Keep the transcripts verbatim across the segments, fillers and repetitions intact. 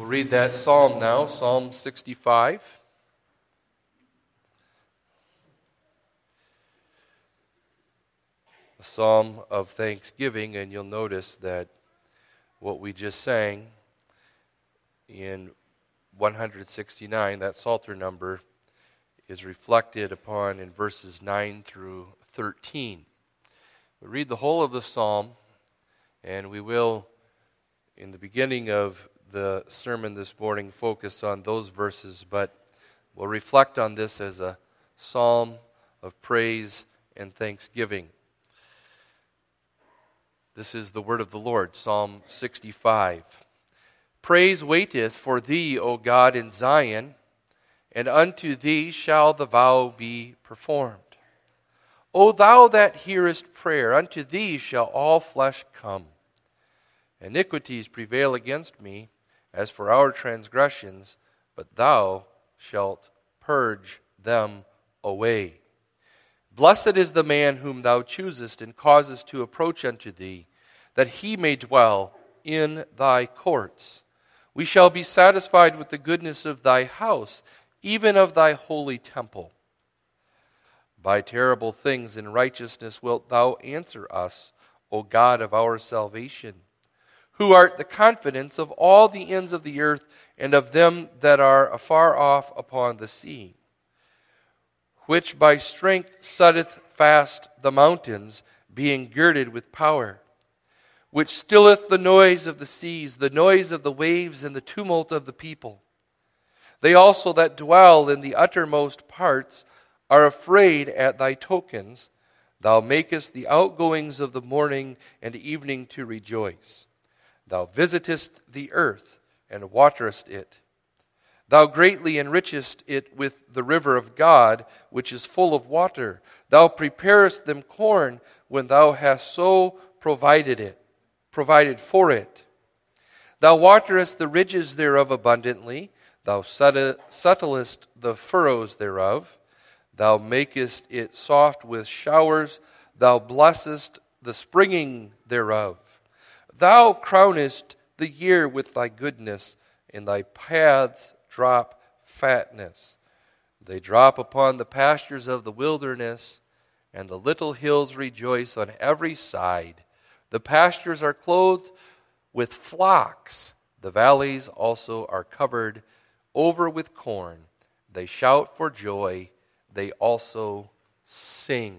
We'll read that psalm now, Psalm sixty-five. A psalm of thanksgiving, and you'll notice that what we just sang in one sixty-nine, that Psalter number, is reflected upon in verses nine through thirteen. We read the whole of the psalm, and we will, in the beginning of the sermon this morning, focus on those verses, but we'll reflect on this as a psalm of praise and thanksgiving. This is the word of the Lord, Psalm sixty-five. Praise waiteth for thee, O God, in Zion, and unto thee shall the vow be performed. O thou that hearest prayer, unto thee shall all flesh come. Iniquities prevail against me, as for our transgressions, but thou shalt purge them away. Blessed is the man whom thou choosest and causest to approach unto thee, that he may dwell in thy courts. We shall be satisfied with the goodness of thy house, even of thy holy temple. By terrible things in righteousness wilt thou answer us, O God of our salvation, who art the confidence of all the ends of the earth and of them that are afar off upon the sea, which by strength setteth fast the mountains, being girded with power, which stilleth the noise of the seas, the noise of the waves, and the tumult of the people. They also that dwell in the uttermost parts are afraid at thy tokens. Thou makest the outgoings of the morning and evening to rejoice. Thou visitest the earth and waterest it. Thou greatly enrichest it with the river of God, which is full of water. Thou preparest them corn when thou hast so provided it, provided for it. Thou waterest the ridges thereof abundantly. Thou settlest the furrows thereof. Thou makest it soft with showers. Thou blessest the springing thereof. Thou crownest the year with thy goodness, and thy paths drop fatness. They drop upon the pastures of the wilderness, and the little hills rejoice on every side. The pastures are clothed with flocks. The valleys also are covered over with corn. They shout for joy. They also sing.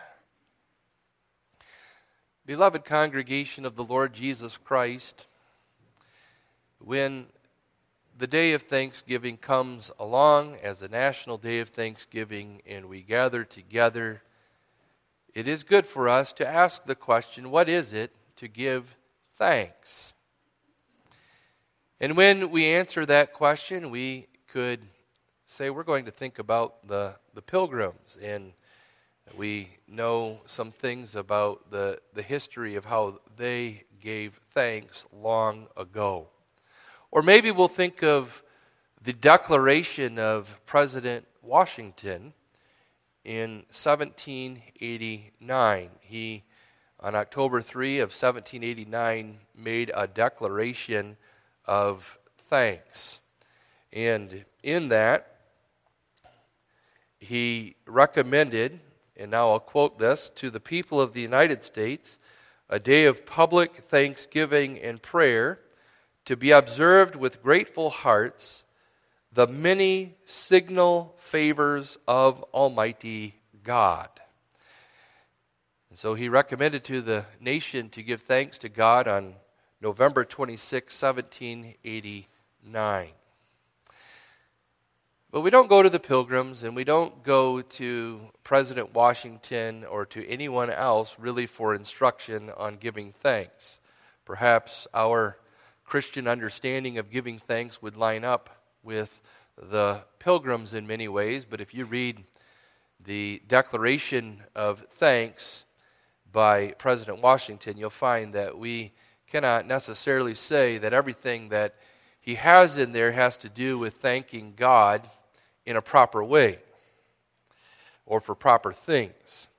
Beloved congregation of the Lord Jesus Christ, when the day of Thanksgiving comes along as a national day of Thanksgiving and we gather together, it is good for us to ask the question, what is it to give thanks? And when we answer that question, we could say we're going to think about the, the Pilgrims, and we know some things about the, the history of how they gave thanks long ago. Or maybe we'll think of the declaration of President Washington in seventeen eighty-nine. He, on October third of seventeen eighty-nine, made a declaration of thanks. And in that, he recommended, and now I'll quote this, to the people of the United States, a day of public thanksgiving and prayer to be observed with grateful hearts, the many signal favors of Almighty God. And so he recommended to the nation to give thanks to God on November twenty-sixth, seventeen eighty-nine. But we don't go to the Pilgrims, and we don't go to President Washington or to anyone else really for instruction on giving thanks. Perhaps our Christian understanding of giving thanks would line up with the Pilgrims in many ways, but if you read the Declaration of Thanks by President Washington, you'll find that we cannot necessarily say that everything that he has in there has to do with thanking God in a proper way or for proper things.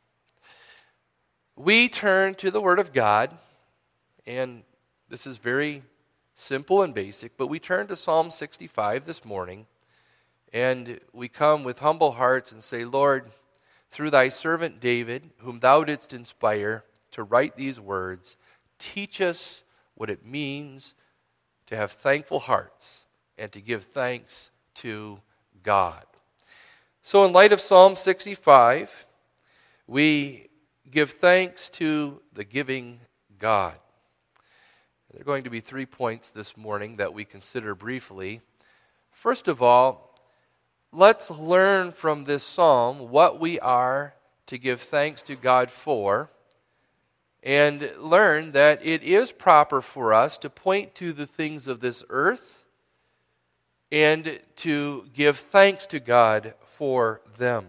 We turn to the Word of God, and this is very simple and basic, but we turn to Psalm sixty-five this morning, and we come with humble hearts and say, Lord, through thy servant David, whom thou didst inspire to write these words, teach us what it means to have thankful hearts and to give thanks to God. So in light of Psalm sixty-five, we give thanks to the giving God. There are going to be three points this morning that we consider briefly. First of all, let's learn from this psalm what we are to give thanks to God for, and learn that it is proper for us to point to the things of this earth and to give thanks to God for them.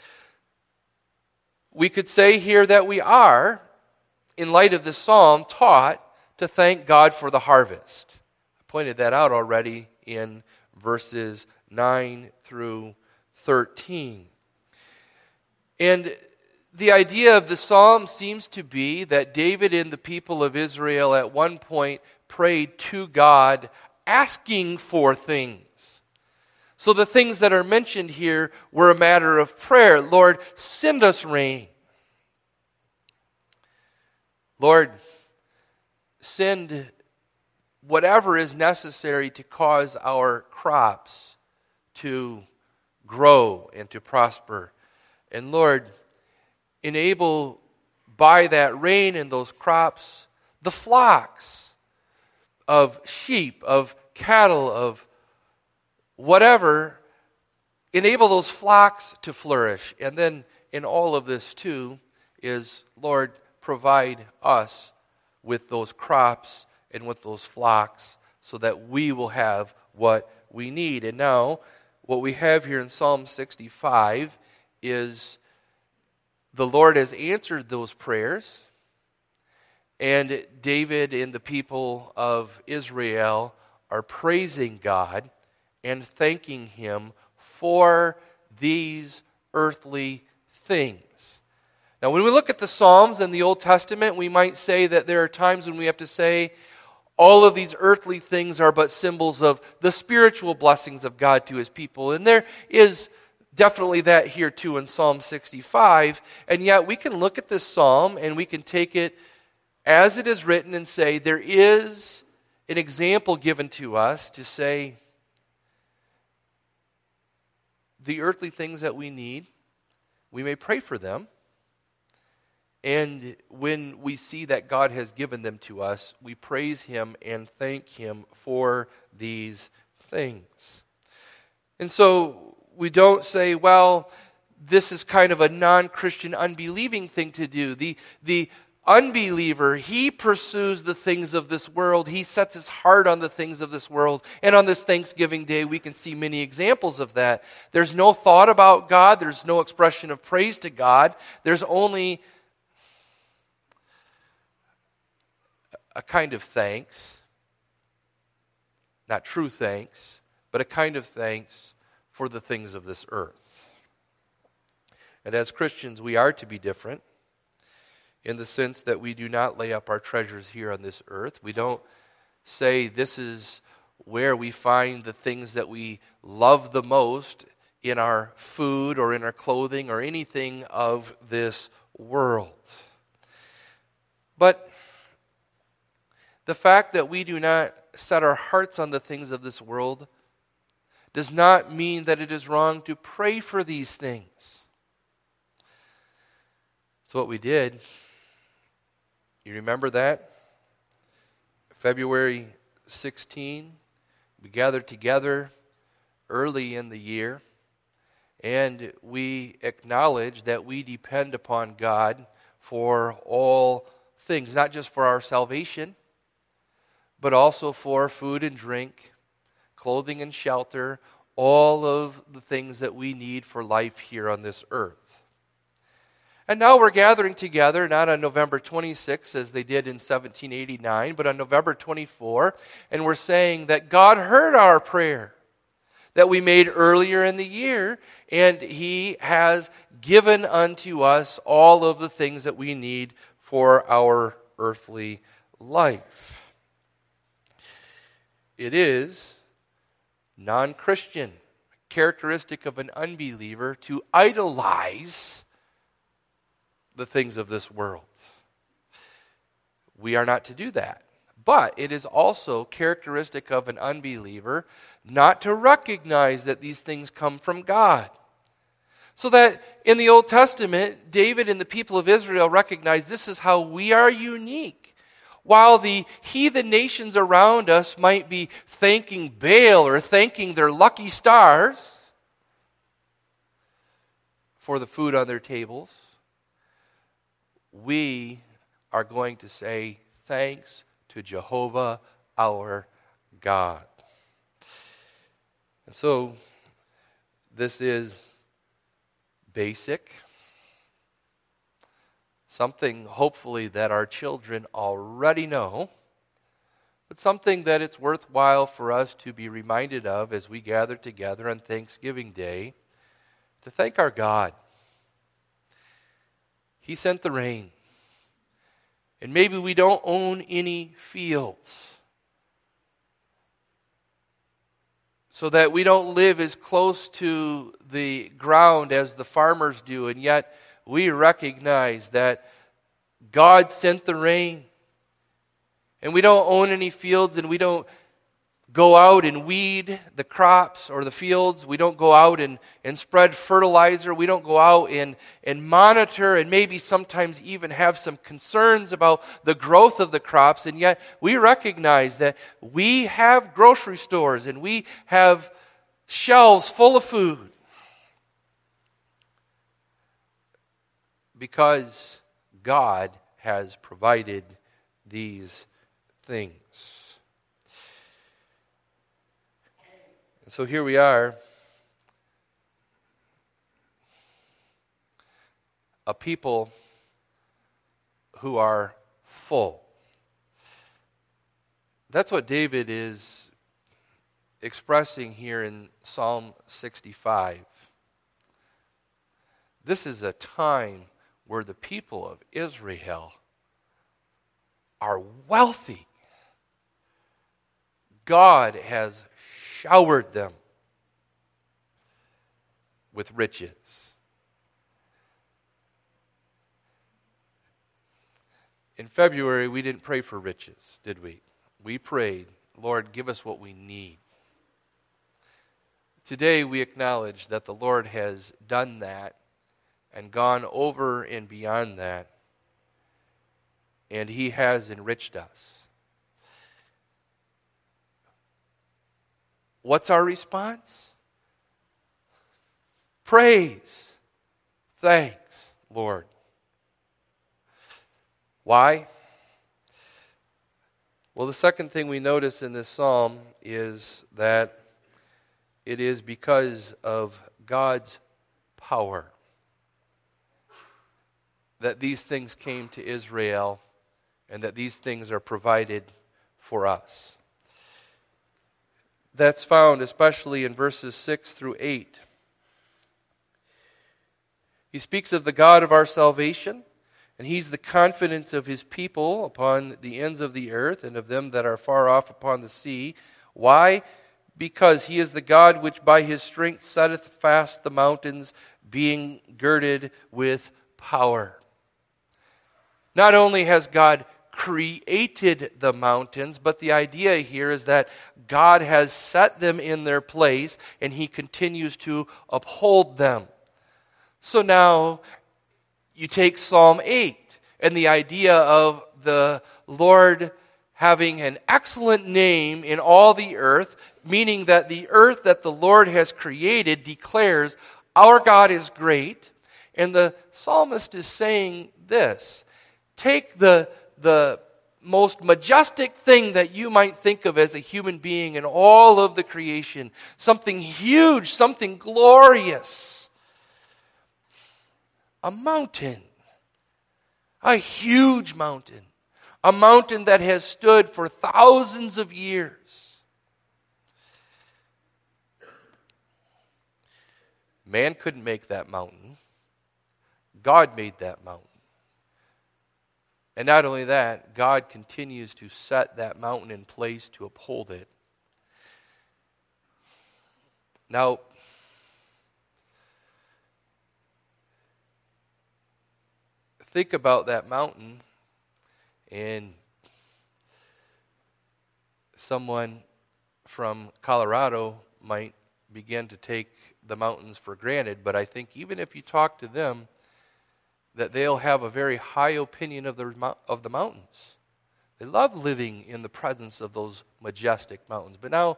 We could say here that we are, in light of this psalm, taught to thank God for the harvest. I pointed that out already in verses nine through thirteen. And the idea of the psalm seems to be that David and the people of Israel at one point prayed to God asking for things. So the things that are mentioned here were a matter of prayer. Lord, send us rain. Lord, send whatever is necessary to cause our crops to grow and to prosper. And Lord, enable by that rain and those crops the flocks of sheep, of cattle, of whatever. Enable those flocks to flourish. And then in all of this too is, Lord, provide us with those crops and with those flocks so that we will have what we need. And now, what we have here in Psalm sixty-five is the Lord has answered those prayers, and David and the people of Israel are praising God and thanking Him for these earthly things. Now, when we look at the Psalms in the Old Testament, we might say that there are times when we have to say, all of these earthly things are but symbols of the spiritual blessings of God to His people. And there is definitely that here too in Psalm sixty-five. And yet we can look at this psalm and we can take it as it is written and say, there is an example given to us to say, the earthly things that we need, we may pray for them. And when we see that God has given them to us, we praise Him and thank Him for these things. And so we don't say, well, this is kind of a non-Christian unbelieving thing to do. The, the unbeliever, he pursues the things of this world. He sets his heart on the things of this world. And on this Thanksgiving Day, we can see many examples of that. There's no thought about God. There's no expression of praise to God. There's only a kind of thanks, not true thanks, but a kind of thanks for the things of this earth. And as Christians, we are to be different in the sense that we do not lay up our treasures here on this earth. We don't say this is where we find the things that we love the most in our food or in our clothing or anything of this world. But the fact that we do not set our hearts on the things of this world does not mean that it is wrong to pray for these things. That's what we did. You remember that? February sixteenth, we gathered together early in the year, and we acknowledge that we depend upon God for all things, not just for our salvation, but also for food and drink, clothing and shelter, all of the things that we need for life here on this earth. And now we're gathering together, not on November twenty-sixth as they did in seventeen eighty-nine, but on November twenty-fourth, and we're saying that God heard our prayer that we made earlier in the year, and He has given unto us all of the things that we need for our earthly life. it is non-Christian, characteristic of an unbeliever, to idolize the things of this world. We are not to do that. But it is also characteristic of an unbeliever not to recognize that these things come from God. So that in the Old Testament, David and the people of Israel recognized this is how we are unique. While the heathen nations around us might be thanking Baal or thanking their lucky stars for the food on their tables, we are going to say thanks to Jehovah our God. And so, this is basic, something hopefully that our children already know, but something that it's worthwhile for us to be reminded of as we gather together on Thanksgiving Day to thank our God. He sent the rain. And maybe we don't own any fields, so that we don't live as close to the ground as the farmers do, and yet we recognize that God sent the rain. And we don't own any fields, and we don't go out and weed the crops or the fields. We don't go out and, and spread fertilizer. We don't go out and, and monitor and maybe sometimes even have some concerns about the growth of the crops. And yet we recognize that we have grocery stores and we have shelves full of food because God has provided these things. So here we are, a people who are full. That's what David is expressing here in Psalm sixty-five. This is a time where the people of Israel are wealthy. God has showered them with riches. In February, we didn't pray for riches, did we? We prayed, Lord, give us what we need. Today, we acknowledge that the Lord has done that and gone over and beyond that, and He has enriched us. What's our response? Praise. Thanks, Lord. Why? Well, the second thing we notice in this psalm is that it is because of God's power that these things came to Israel and that these things are provided for us. That's found especially in verses six through eight. He speaks of the God of our salvation, and He's the confidence of His people upon the ends of the earth and of them that are far off upon the sea. Why? Because He is the God which by His strength setteth fast the mountains, being girded with power. Not only has God created the mountains, but the idea here is that God has set them in their place and He continues to uphold them. So now you take Psalm eight and the idea of the Lord having an excellent name in all the earth, meaning that the earth that the Lord has created declares our God is great. And the psalmist is saying this: take the the most majestic thing that you might think of as a human being in all of the creation, something huge, something glorious, a mountain, a huge mountain, a mountain that has stood for thousands of years. Man couldn't make that mountain. God made that mountain. And not only that, God continues to set that mountain in place to uphold it Now, think about that mountain, and someone from Colorado might begin to take the mountains for granted, but I think even if you talk to them, that they'll have a very high opinion of the, of the mountains. They love living in the presence of those majestic mountains. But now,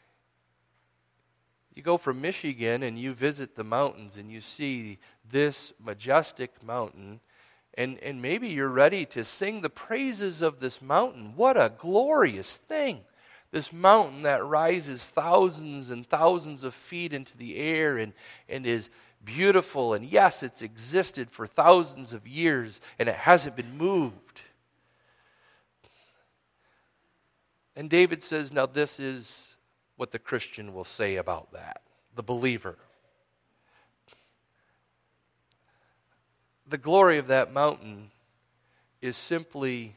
you go from Michigan and you visit the mountains and you see this majestic mountain, and, and maybe you're ready to sing the praises of this mountain. What a glorious thing. This mountain that rises thousands and thousands of feet into the air and, and is beautiful. And yes, it's existed for thousands of years and it hasn't been moved. And David says, now this is what the Christian will say about that, the believer. The glory of that mountain is simply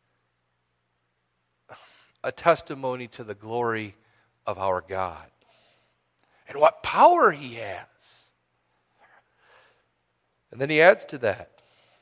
a testimony to the glory of our God and what power He has. And then he adds to that,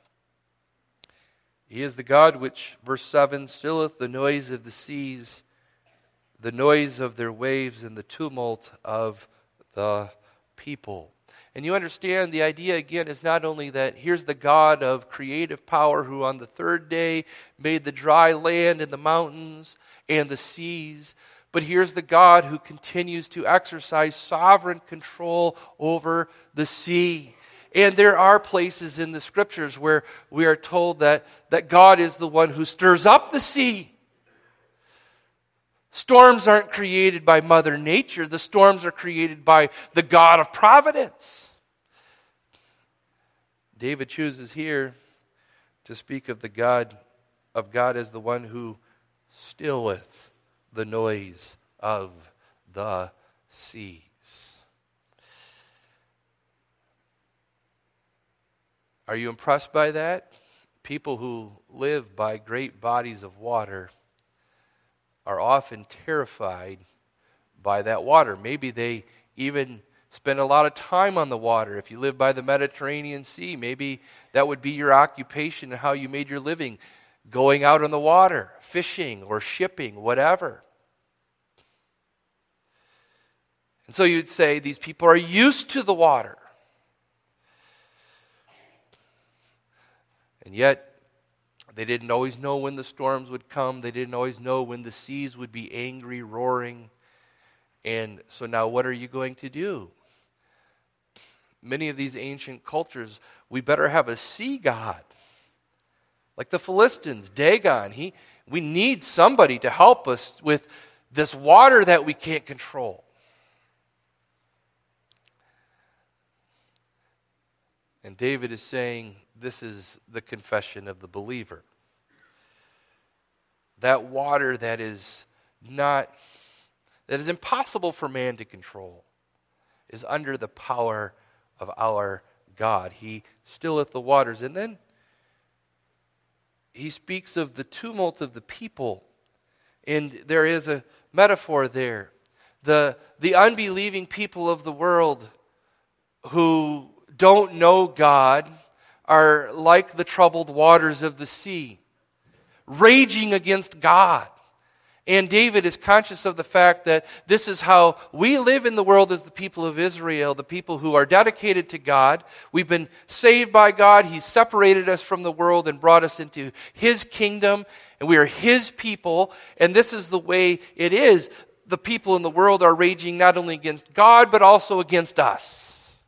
He is the God which, verse seven, stilleth the noise of the seas, the noise of their waves, and the tumult of the people. And you understand the idea again is not only that here's the God of creative power who on the third day made the dry land and the mountains and the seas, but here's the God who continues to exercise sovereign control over the sea. And there are places in the scriptures where we are told that, that God is the one who stirs up the sea. Storms aren't created by Mother Nature. The storms are created by the God of providence. David chooses here to speak of the God of God as the one who stilleth the noise of the seas. Are you impressed by that? People who live by great bodies of water are often terrified by that water. Maybe they even spend a lot of time on the water. If you live by the Mediterranean Sea, maybe that would be your occupation and how you made your living, going out on the water, fishing or shipping, whatever. And so you'd say these people are used to the water. And yet, they didn't always know when the storms would come. They didn't always know when the seas would be angry, roaring. And so now what are you going to do? Many of these ancient cultures, we better have a sea god. Like the Philistines, Dagon. He, we need somebody to help us with this water that we can't control. And David is saying, this is the confession of the believer. That water that is not, that is impossible for man to control, is under the power of our God. He stilleth the waters. And then he speaks of the tumult of the people. And there is a metaphor there. The, the unbelieving people of the world who don't know God are like the troubled waters of the sea, raging against God. And David is conscious of the fact that this is how we live in the world as the people of Israel, the people who are dedicated to God. We've been saved by God. He's separated us from the world and brought us into His kingdom, and we are His people. And this is the way it is. The people in the world are raging not only against God, but also against us.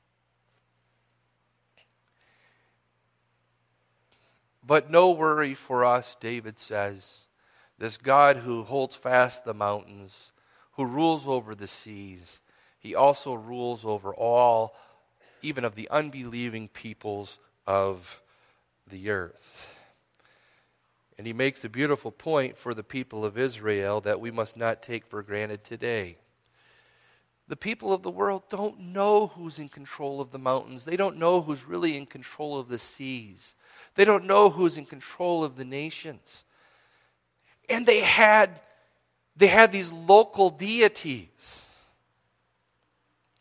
But no worry for us, David says. This God who holds fast the mountains, who rules over the seas, He also rules over all, even of the unbelieving peoples of the earth. And he makes a beautiful point for the people of Israel that we must not take for granted today. The people of the world don't know who's in control of the mountains. They don't know who's really in control of the seas. They don't know who's in control of the nations. And they had, they had these local deities.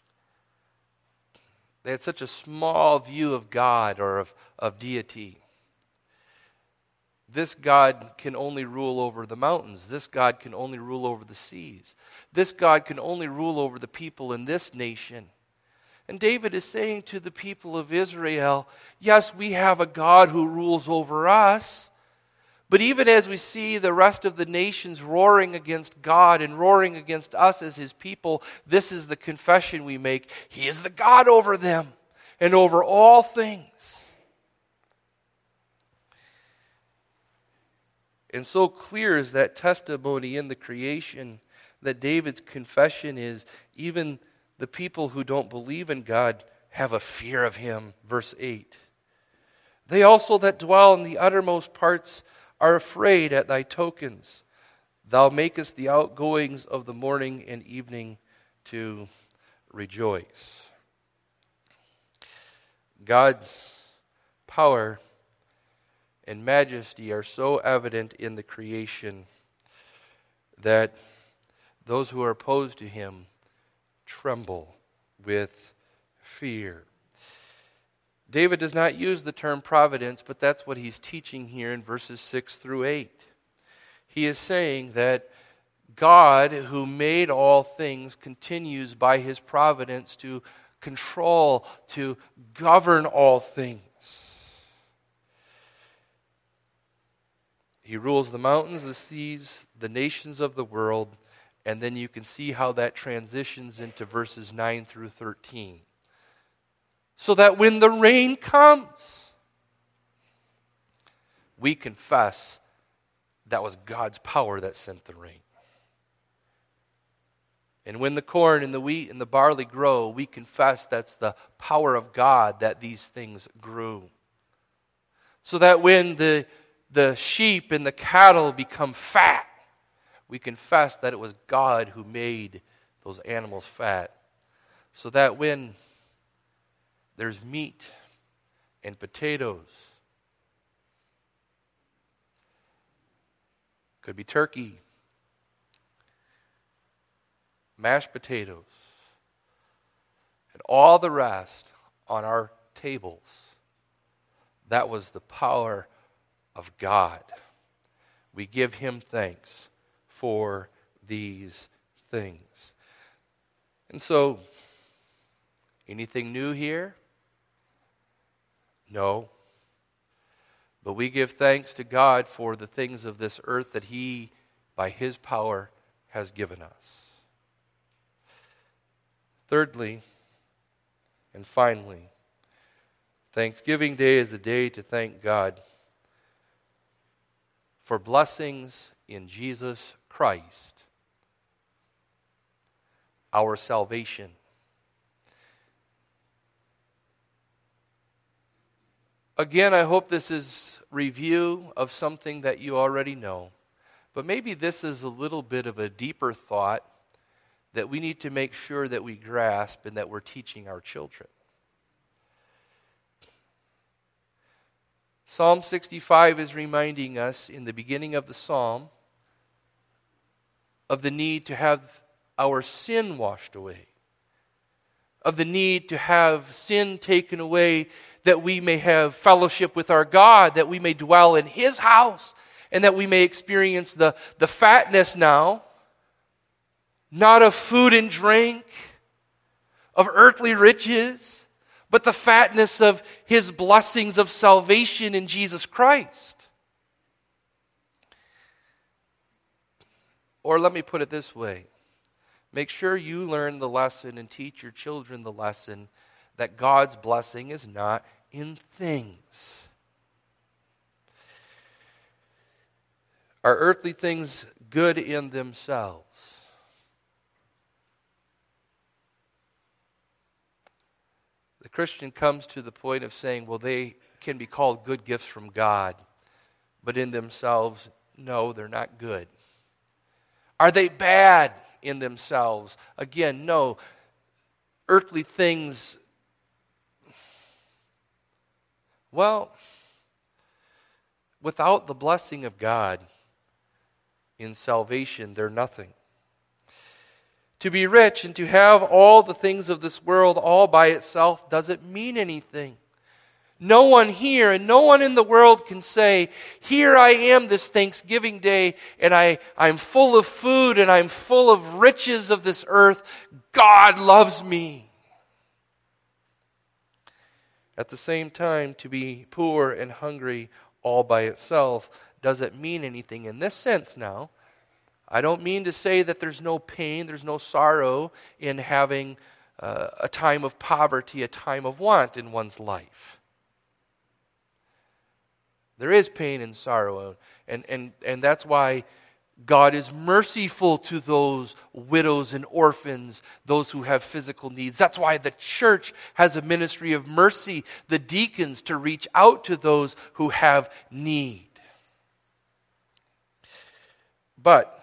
They had such a small view of God or of, of deity. This God can only rule over the mountains. This God can only rule over the seas. This God can only rule over the people in this nation. And David is saying to the people of Israel, yes, we have a God who rules over us, but even as we see the rest of the nations roaring against God and roaring against us as his people, this is the confession we make. He is the God over them and over all things. And so clear is that testimony in the creation that David's confession is, even the people who don't believe in God have a fear of him. Verse eight. They also that dwell in the uttermost parts are afraid at thy tokens. Thou makest the outgoings of the morning and evening to rejoice. God's power and majesty are so evident in the creation that those who are opposed to him tremble with fear. David does not use the term providence, but that's what he's teaching here in verses six through eight. He is saying that God, who made all things, continues by his providence to control, to govern all things. He rules the mountains, the seas, the nations of the world, and then you can see how that transitions into verses nine through thirteen. So that when the rain comes, we confess that was God's power that sent the rain. And when the corn and the wheat and the barley grow, we confess that's the power of God that these things grew. So that when the the sheep and the cattle become fat, we confess that it was God who made those animals fat. So that when there's meat and potatoes, could be turkey, mashed potatoes, and all the rest on our tables, that was the power of God. We give him thanks for these things. And so, anything new here? No. But we give thanks to God for the things of this earth that he, by his power, has given us. Thirdly, and finally, Thanksgiving Day is a day to thank God for blessings in Jesus Christ, our salvation. Again, I hope this is review of something that you already know, but maybe this is a little bit of a deeper thought that we need to make sure that we grasp and that we're teaching our children. Psalm sixty-five is reminding us in the beginning of the psalm of the need to have our sin washed away, of the need to have sin taken away that we may have fellowship with our God, that we may dwell in his house, and that we may experience the, the fatness now, not of food and drink, of earthly riches, but the fatness of his blessings of salvation in Jesus Christ. Or let me put it this way. Make sure you learn the lesson and teach your children the lesson that God's blessing is not in things. Are earthly things good in themselves? The Christian comes to the point of saying, well, they can be called good gifts from God, but in themselves, no, they're not good. Are they bad in themselves? Again, no. Earthly things, well, without the blessing of God in salvation, they're nothing. To be rich and to have all the things of this world all by itself doesn't mean anything. No one here and no one in the world can say, here I am this Thanksgiving Day, and I, I'm full of food and I'm full of riches of this earth. God loves me. At the same time, to be poor and hungry all by itself doesn't mean anything in this sense now. I don't mean to say that there's no pain, there's no sorrow in having uh, a time of poverty, a time of want in one's life. There is pain and sorrow, and, and, and that's why God is merciful to those widows and orphans, those who have physical needs. That's why the church has a ministry of mercy, the deacons, to reach out to those who have need. But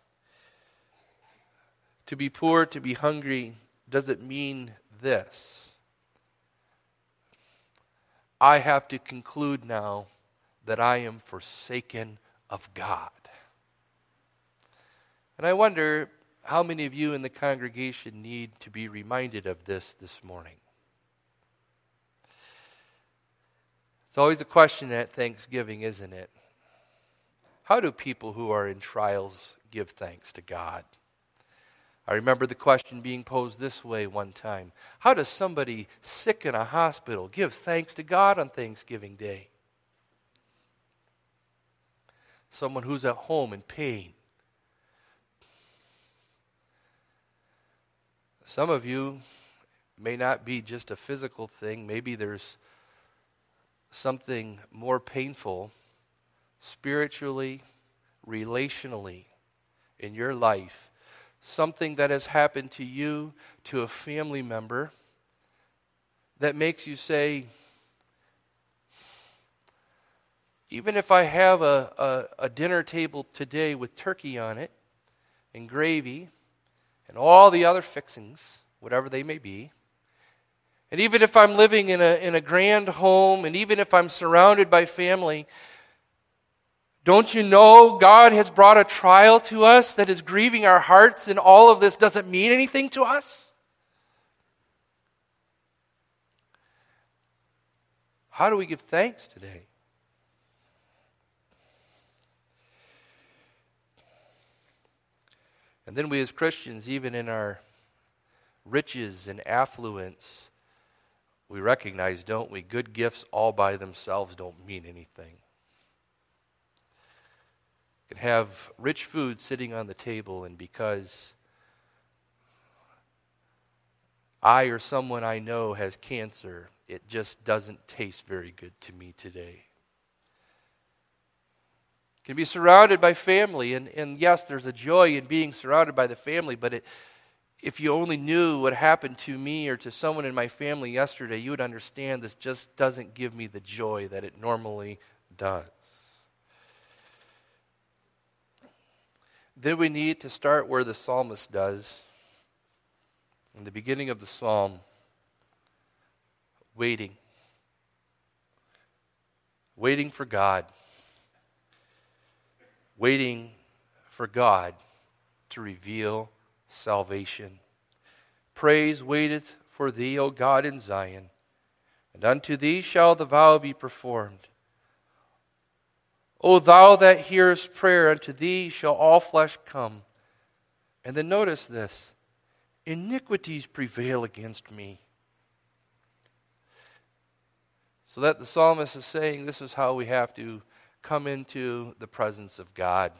to be poor, to be hungry, doesn't mean this. I have to conclude now that I am forsaken of God. And I wonder how many of you in the congregation need to be reminded of this this morning. It's always a question at Thanksgiving, isn't it? How do people who are in trials give thanks to God? I remember the question being posed this way one time. How does somebody sick in a hospital give thanks to God on Thanksgiving Day? Someone who's at home in pain. Some of you may not be just a physical thing. Maybe there's something more painful spiritually, relationally in your life. Something that has happened to you, to a family member, that makes you say, even if I have a, a, a dinner table today with turkey on it and gravy and all the other fixings, whatever they may be, and even if I'm living in a, in a grand home, and even if I'm surrounded by family, don't you know God has brought a trial to us that is grieving our hearts, and all of this doesn't mean anything to us? How do we give thanks today? And then we as Christians, even in our riches and affluence, we recognize, don't we, good gifts all by themselves don't mean anything. You can have rich food sitting on the table, and because I or someone I know has cancer, it just doesn't taste very good to me today. Can be surrounded by family, and, and yes, there's a joy in being surrounded by the family, but it, if you only knew what happened to me or to someone in my family yesterday, you would understand this just doesn't give me the joy that it normally does. Then we need to start where the psalmist does. In the beginning of the psalm, waiting. Waiting for God. Waiting for God to reveal salvation. Praise waiteth for thee, O God, in Zion, and unto thee shall the vow be performed. O thou that hearest prayer, unto thee shall all flesh come. And then notice this, iniquities prevail against me. So that the psalmist is saying this is how we have to come into the presence of God.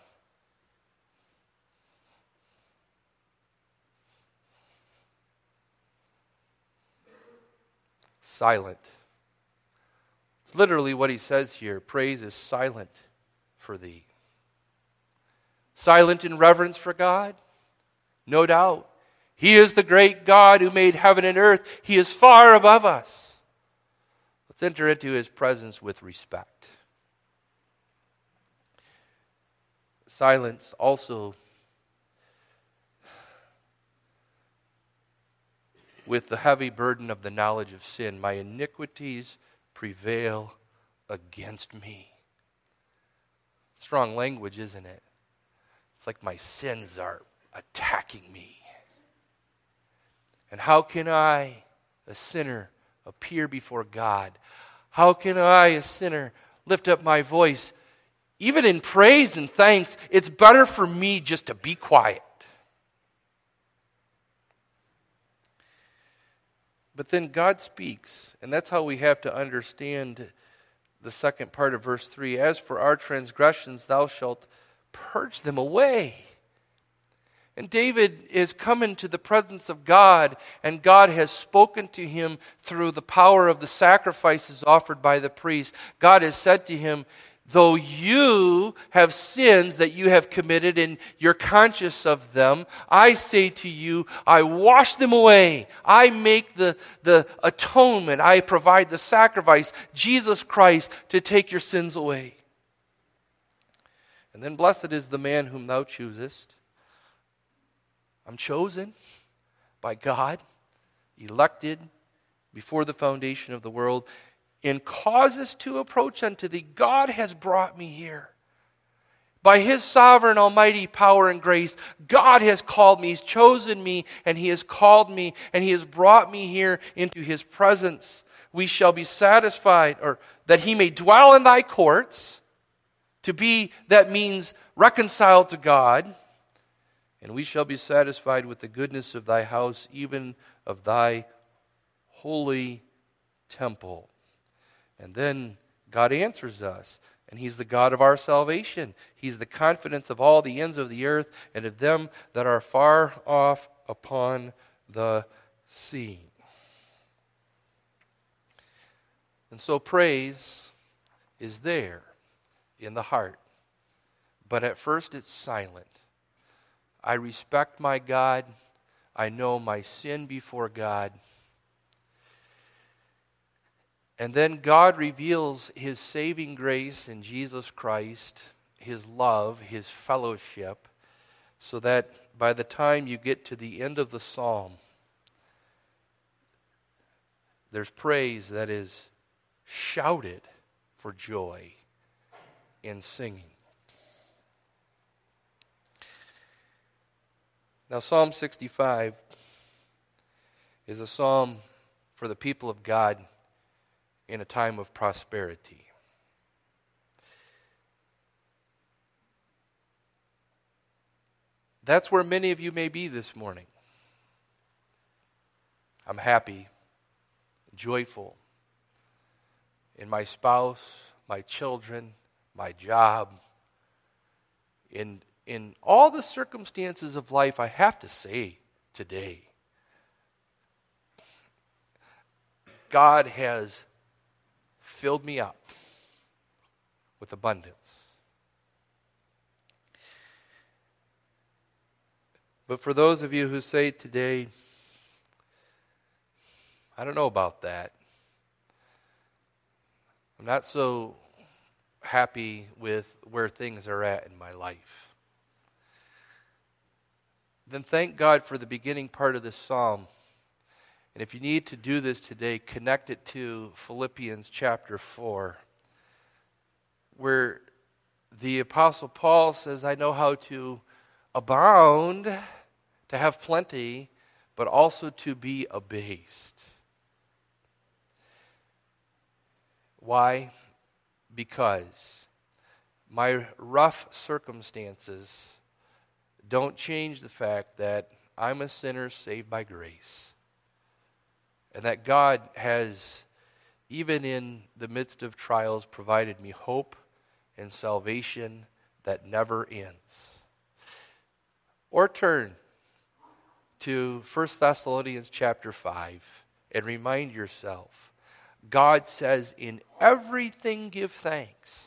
Silent. It's literally what he says here. Praise is silent for thee. Silent in reverence for God? No doubt. He is the great God who made heaven and earth. He is far above us. Let's enter into his presence with respect. Silence also with the heavy burden of the knowledge of sin. My iniquities prevail against me. Strong language, isn't it? It's like my sins are attacking me. And how can I, a sinner, appear before God? How can I, a sinner, lift up my voice? Even in praise and thanks, it's better for me just to be quiet. But then God speaks, and that's how we have to understand the second part of verse three. As for our transgressions, thou shalt purge them away. And David is coming to the presence of God, and God has spoken to him through the power of the sacrifices offered by the priest. God has said to him, though you have sins that you have committed and you're conscious of them, I say to you, I wash them away. I make the, the atonement. I provide the sacrifice, Jesus Christ, to take your sins away. And then blessed is the man whom thou choosest. I'm chosen by God, elected before the foundation of the world, and causes to approach unto thee. God has brought me here. By his sovereign almighty power and grace, God has called me. He's chosen me, and he has called me, and he has brought me here into his presence. We shall be satisfied, or that he may dwell in thy courts. To be, that means reconciled to God. And we shall be satisfied with the goodness of thy house, even of thy holy temple. And then God answers us, and he's the God of our salvation. He's the confidence of all the ends of the earth and of them that are far off upon the sea. And so praise is there in the heart, but at first it's silent. I respect my God. I know my sin before God. And then God reveals his saving grace in Jesus Christ, his love, his fellowship, so that by the time you get to the end of the psalm, there's praise that is shouted for joy in singing. Now, Psalm sixty-five is a psalm for the people of God in a time of prosperity. That's where many of you may be this morning. I'm happy, joyful in my spouse, my children, my job, in in all the circumstances of life. I have to say today, God has filled me up with abundance. But for those of you who say today, I don't know about that. I'm not so happy with where things are at in my life. Then thank God for the beginning part of this psalm. And if you need to do this today, connect it to Philippians chapter four, where the Apostle Paul says, I know how to abound, to have plenty, but also to be abased. Why? Because my rough circumstances don't change the fact that I'm a sinner saved by grace. And that God has, even in the midst of trials, provided me hope and salvation that never ends. Or turn to First Thessalonians chapter five and remind yourself, God says, in everything give thanks.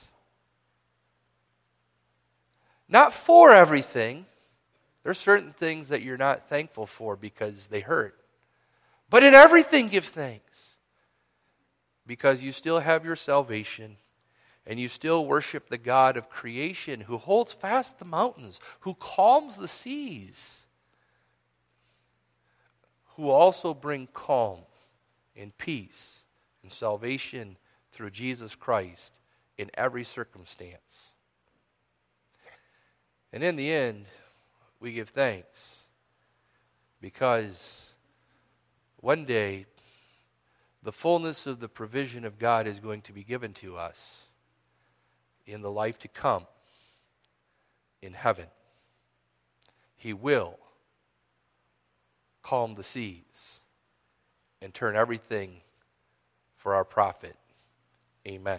Not for everything. There's certain things that you're not thankful for because they hurt. But in everything give thanks, because you still have your salvation, and you still worship the God of creation, who holds fast the mountains, who calms the seas, who also bring calm and peace and salvation through Jesus Christ in every circumstance. And in the end, we give thanks because one day the fullness of the provision of God is going to be given to us in the life to come in heaven. He will calm the seas and turn everything for our profit. Amen.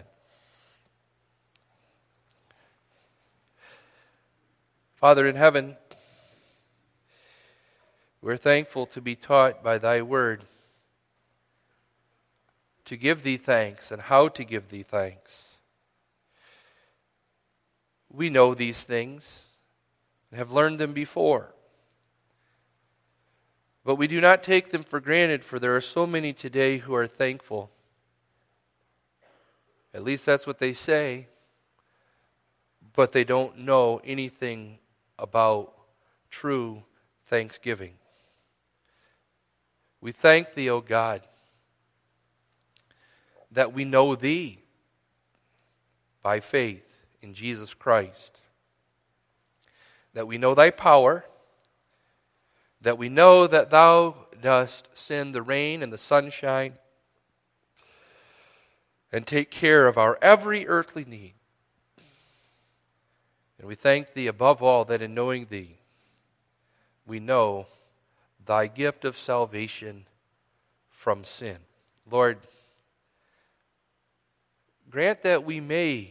Father in heaven, we're thankful to be taught by thy word to give thee thanks and how to give thee thanks. We know these things and have learned them before, but we do not take them for granted, for there are so many today who are thankful. At least that's what they say, but they don't know anything about true thanksgiving. We thank thee, O God, that we know thee by faith in Jesus Christ, that we know thy power, that we know that thou dost send the rain and the sunshine and take care of our every earthly need. And we thank thee above all that in knowing thee, we know thy gift of salvation from sin. Lord, grant that we may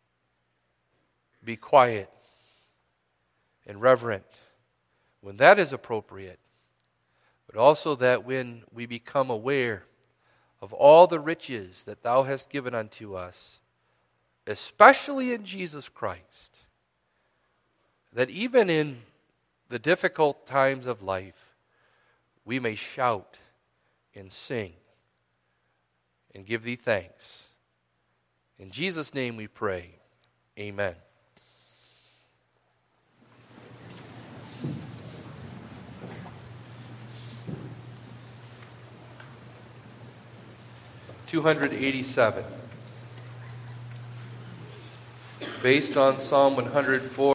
be quiet and reverent when that is appropriate, but also that when we become aware of all the riches that thou hast given unto us, especially in Jesus Christ, that even in the difficult times of life, we may shout and sing and give thee thanks. In Jesus' name we pray. Amen. two hundred eighty-seven. Based on Psalm one hundred four.